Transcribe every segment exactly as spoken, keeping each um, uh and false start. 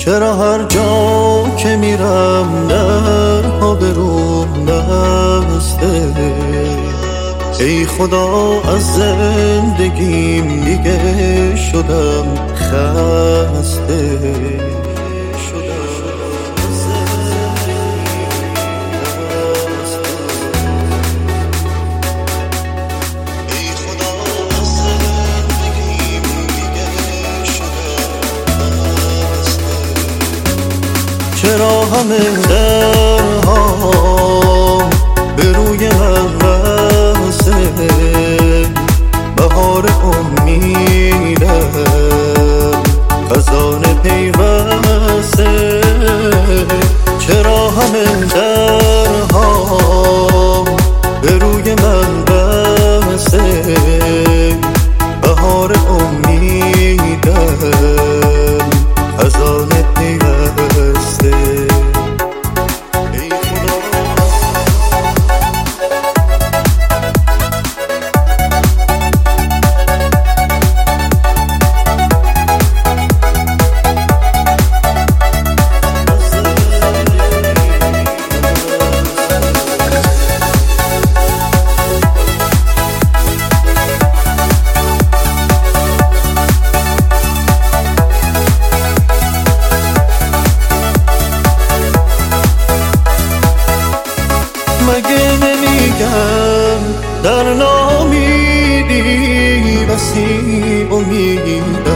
چرا هر جا که میرم درها به روم بسته؟ ای خدا از زندگیم دیگه شدم خسته. چرا همه درها به روی من بسته؟ بهار امیدم خزان پیوسته. چرا همه درها به روی من بسته؟ بهار امیدم خزان پیوسته. مگه نمیگم در ناامیدی بسی امید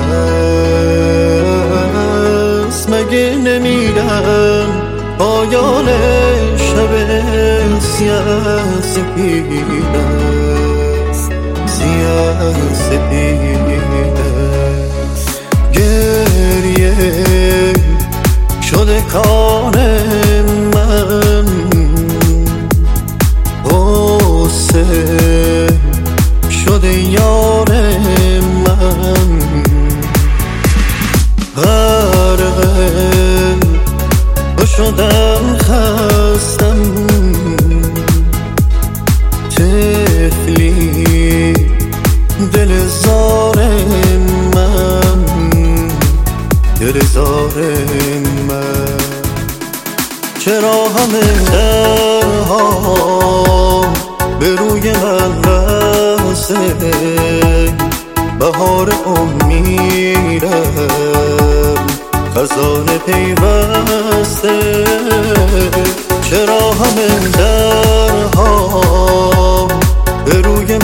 است؟ مگه نمیگم پایان شب سیاه سپید است؟ سیاه سپید است. گریه شده کار من، شده یار من. غرقه تو شدم خستم، طفلی دل زار من، دل زار من. چرا همه درها به روی من بسته؟ بهار امیدم خزان پیوسته. چرا همه درها به روی